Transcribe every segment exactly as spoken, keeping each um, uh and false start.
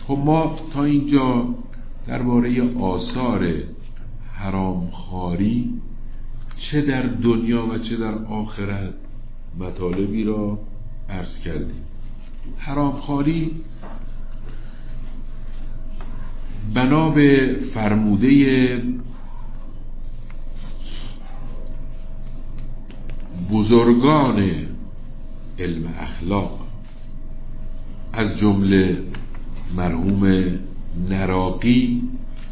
خب ما تا اینجا درباره آثار حرامخواری چه در دنیا و چه در آخرت مطالبی را عرض کردیم. حرامخواری بنا به فرموده بزرگان علم اخلاق از جمله مرحوم نراقی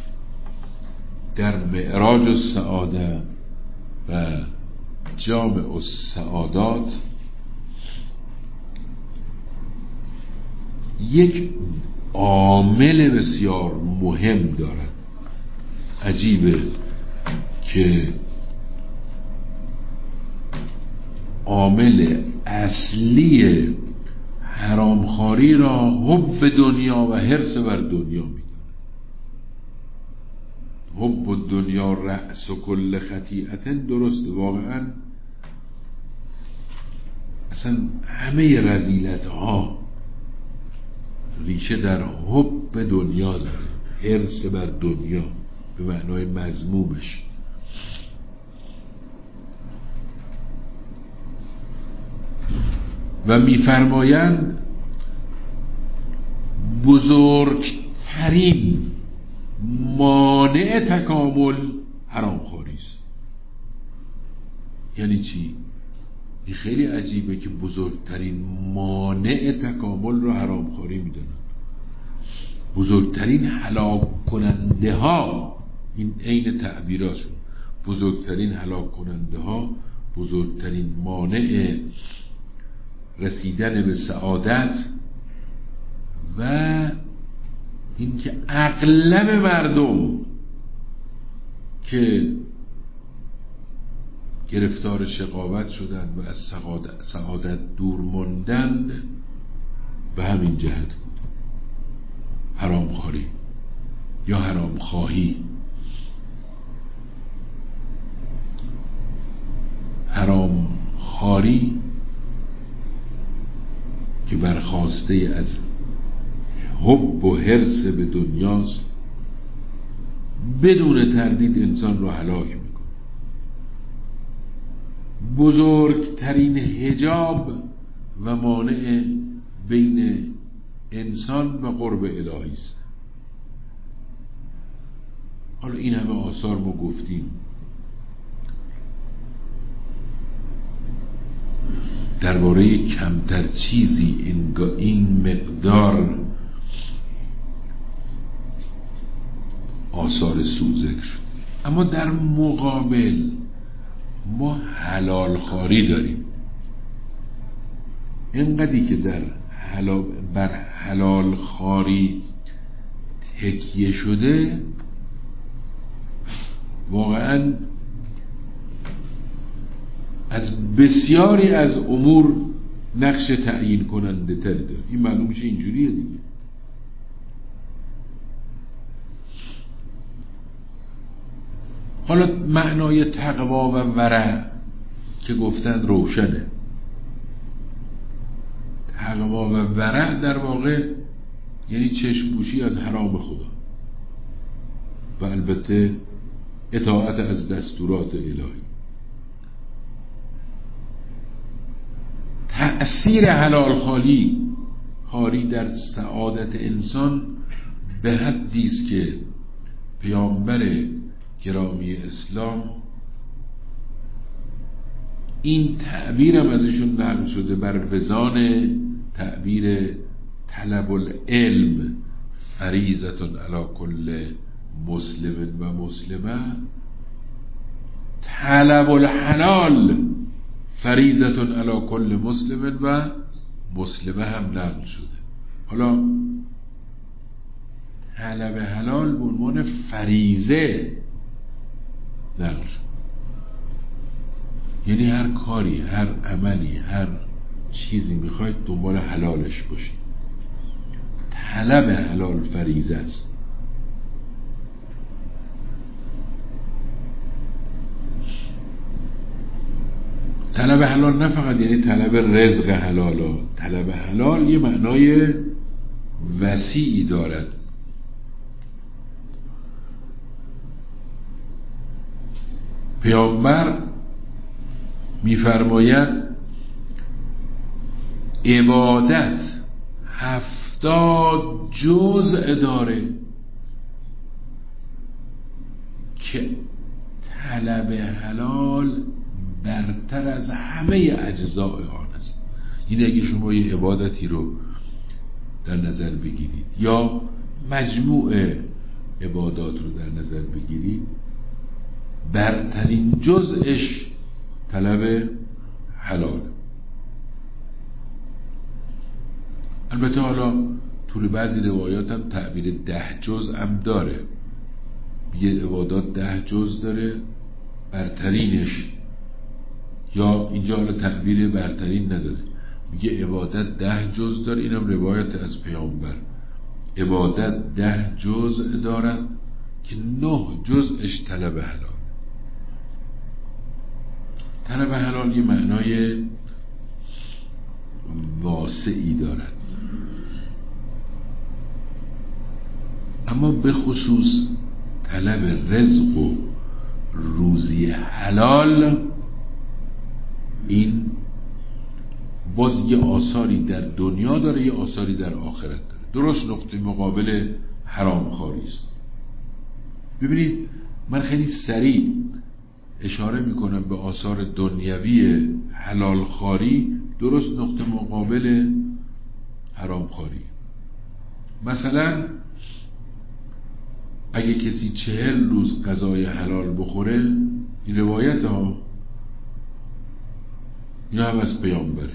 در معراج السعاده و جامع السعادات یک عامل بسیار مهم دارد. عجیبه که عامل اصلی حرامخواری را حب دنیا و حرص بر دنیا میدن. حب دنیا رأس و کل خطیئت، درست، واقعا اصلا همه رذیلت ها ریشه در حب دنیا داره، حرص بر دنیا به معنای مذمومش. و میفرمایند بزرگترین مانع تکامل حرامخواری است. یعنی چی؟ این خیلی عجیبه که بزرگترین مانع تکامل رو حرامخواری میدونن. بزرگترین هلاک کننده ها، این عین تعبیراشون، بزرگترین هلاک کننده ها، بزرگترین مانع رسیدن به سعادت و اینکه اغلب مردم که گرفتار شقاوت شدند و از سعادت دور ماندند به همین جهت بود. حرامخواری یا حرامخواهی. حرامخواری که برخواسته از حب و حرص به دنیاست، بدون تردید انسان رو هلاک میکنه. بزرگترین حجاب و مانع بین انسان و قرب الهی است. حالا این همه آثار ما گفتیم، درباره کمتر چیزی این مقدار آثار سوء ذکر شد. اما در مقابل ما حلال خواری داریم. اینقدری که در حلال بر حلال خواری تکیه شده، واقعا از بسیاری از امور نقش تعیین کننده تر داره. این معلوم میشه اینجوریه دیگه. حالا معنای تقوا و ورع که گفتن روشنه. تقوا و ورع در واقع یعنی چشم‌پوشی از حرام خدا و البته اطاعت از دستورات الهی. تأثیر حلال خالی خاری در سعادت انسان به حدی است که پیامبر گرامی اسلام این تعبیرم ازشون نقل شده بر وزان تعبیر طلب العلم فریضة علی کل مسلم و مسلمه، طلب الحلال فریضة علی کل مسلم و مسلمه هم نقل شده. حالا طلب حلال به عنوان فریضه نقل شد، یعنی هر کاری، هر عملی، هر چیزی میخواید دنبال حلالش باشید. طلب حلال فریضه است. طلب حلال نه فقط یعنی طلب رزق حلال ها. طلب حلال یه معنای وسیعی دارد. پیامبر می‌فرماید عبادت هفتاد جزء داره که طلب حلال برتر از همه اجزاء آن است. این اگه شما یه عبادتی رو در نظر بگیرید یا مجموع عبادات رو در نظر بگیرید، برترین جزءش طلب حلال. البته حالا طول بعضی روایات هم تعبیر ده جزء هم داره، یه عبادات ده جزء داره، برترینش، یا اینجا حالا تعبیر برترین نداره، میگه عبادت ده جزء داره. اینم روایت از پیامبر، عبادت ده جزء دارد که نه جزءش طلب حلال. طلب حلال یه معنای واسعی دارد، اما به خصوص طلب رزق و روزی حلال، این باز یه آثاری در دنیا داره، یه آثاری در آخرت داره. درست نقطه مقابل حرام خاری است. ببینید من خیلی سریع اشاره میکنم به آثار دنیوی حلال خاری، درست نقطه مقابل حرام خاری. مثلا اگه کسی چهل روز غذای حلال بخوره، این روایت ها اینا هم از پیامبره،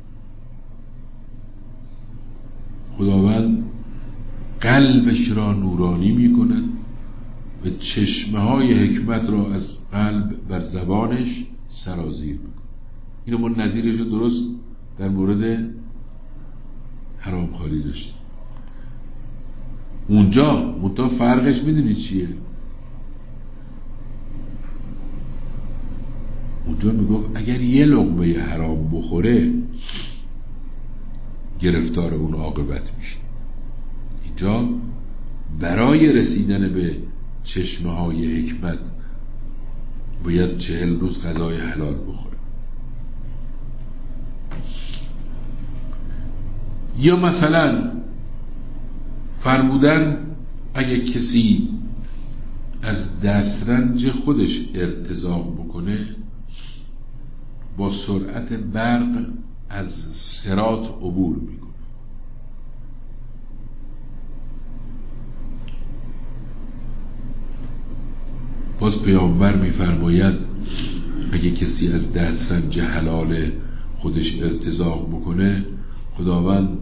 خداوند قلبش را نورانی میکند و چشمه های حکمت را از قلب بر زبانش سرازیر میکند. اینو ما نظیرش رو درست در مورد حرام خاری داشتیم. اونجا منتها فرقش میدونی چیه؟ اونجا میگفت اگر یه لقمه حرام بخوره گرفتار اون عاقبت میشه. اینجا برای رسیدن به چشمه های حکمت باید چهل روز غذای حلال بخوره. یا مثلا فرمودن اگه کسی از دسترنج خودش ارتزاق بکنه، با سرعت برق از صراط عبور میکنه. باز پیامبر میفرماید اگه کسی از دسترنج حلال خودش ارتزاق بکنه، خداوند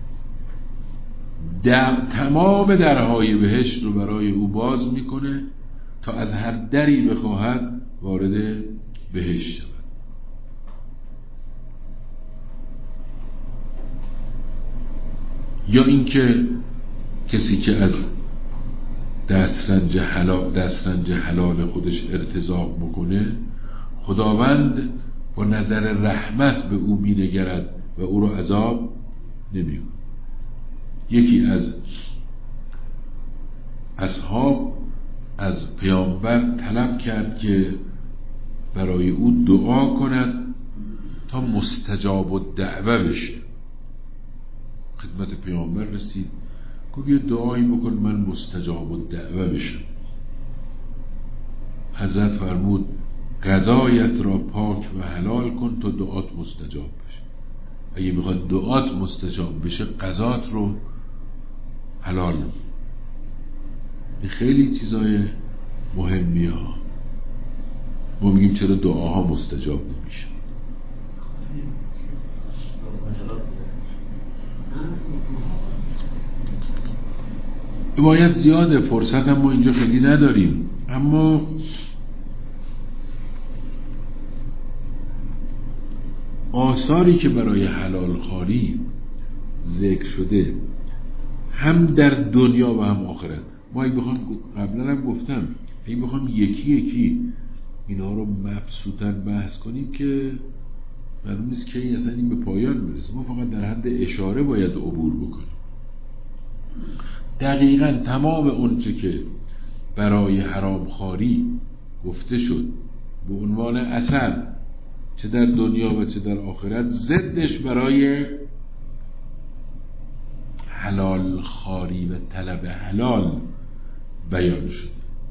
در تمام درهای بهشت رو برای او باز میکنه تا از هر دری بخواهد وارد بهشت شود. یا اینکه کسی که از دسترنج حلال دسترنج حلال خودش ارتزاق بکنه، خداوند با نظر رحمت به او مینگرد و او رو عذاب نمی‌کند. یکی از اصحاب از پیامبر طلب کرد که برای او دعا کند تا مستجاب الدعوه بشه. خدمت پیامبر رسید، گفت یه دعایی بکن من مستجاب الدعوه بشم. حضرت فرمود غذایت را پاک و حلال کن تا دعات مستجاب بشه. اگه میخواد دعات مستجاب بشه، غذات رو حلال. این خیلی چیزای مهمیه ها. ما میگیم چرا دعاها مستجاب نمیشه. باید زیاده، فرصت هم ما اینجا خیلی نداریم، اما آثاری که برای حلال خواری ذکر شده هم در دنیا و هم آخرت، ما اگه بخوام، قبلا هم گفتم، اگه بخوام یکی یکی اینا رو مبسوطاً بحث کنیم که معلوم نیست که اصلا این به پایان برسه. ما فقط در حد اشاره باید عبور بکنیم. دقیقاً تمام اونچه که برای حرامخواری گفته شد به عنوان اثر، چه در دنیا و چه در آخرت، ضدش برای حلال خواری و طلب حلال بیان شد.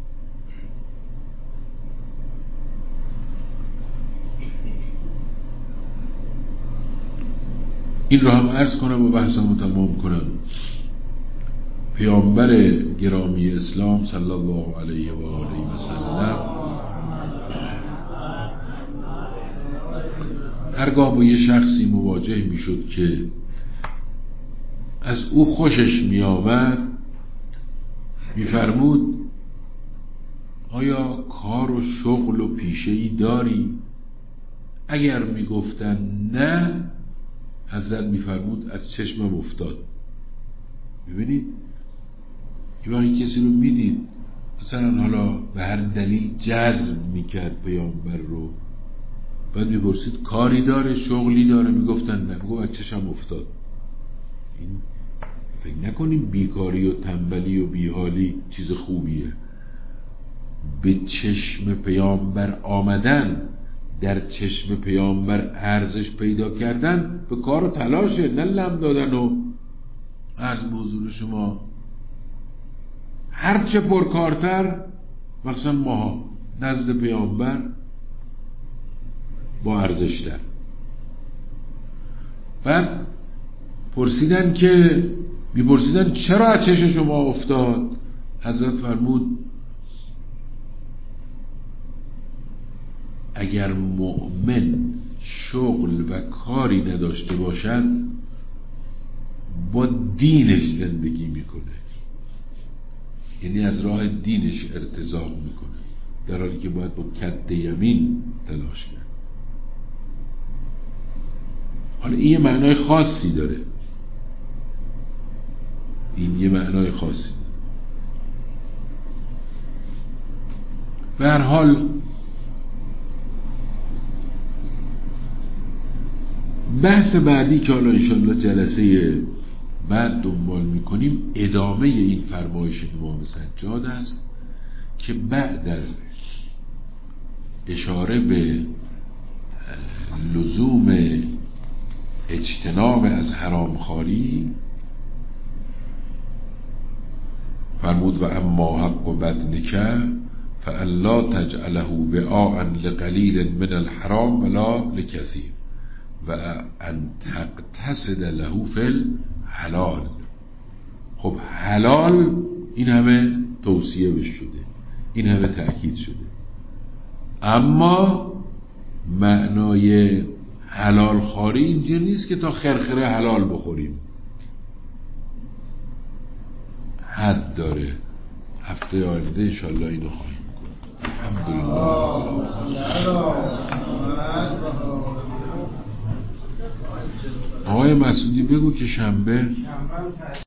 این را هم عرض کنم و بحثمو تمام کنم. پیامبر گرامی اسلام صلی الله علیه و آله و سلم هرگاه با یه شخصی مواجه می شد که از او خوشش می آمد، می فرمود آیا کار و شغل و پیشه‌ای داری؟ اگر می گفتن نه، حضرت می فرمود از چشمم افتاد. ببینید یه وقتی کسی رو میدید مثلا حالا به هر دلیل جذب میکرد پیامبر رو، بعد میپرسید کاری داره، شغلی داره، میگفتن نه، میگو از چشم افتاد. این فکر نکنیم بیکاری و تنبلی و بیحالی چیز خوبیه. به چشم پیامبر آمدن، در چشم پیامبر ارزش پیدا کردن به کار و تلاشه، نه لم دادن و عرض به حضور شما هرچه پرکارتر مثلا ماها نزد پیامبر با ارزشتر. بعد پرسیدن که میپرسیدن چرا از چشم شما افتاد؟ حضرت فرمود اگر مؤمن شغل و کاری نداشته باشد با دینش زندگی میکنه، یعنی از راه دینش ارتزاق میکنه، در حالی که باید با کد یمین تلاش کنه. حالا این یه معنای خاصی داره، این یه معنای خاصی داره. به هر حال بحث بعدی که حالا انشاءالله جلسه بعد دنبال میکنیم ادامه این فرمایش امام سجاد است که بعد از اشاره به لزوم اجتناب از حرامخواری فرمود و اما حق بدنک فالا تجعله وعاء لقلیل من الحرام ولا لکثیر و ان تقتصد له فی الحلال. خب حلال این همه توصیه بش شده، این همه تأکید شده، اما معنای حلال خواری اینجا نیست که تا خرخره حلال بخوریم، حد داره. هفته آینده انشاءالله اینو خواهیم کنیم. الحمدلله. آقای مسعودی بگو که شنبه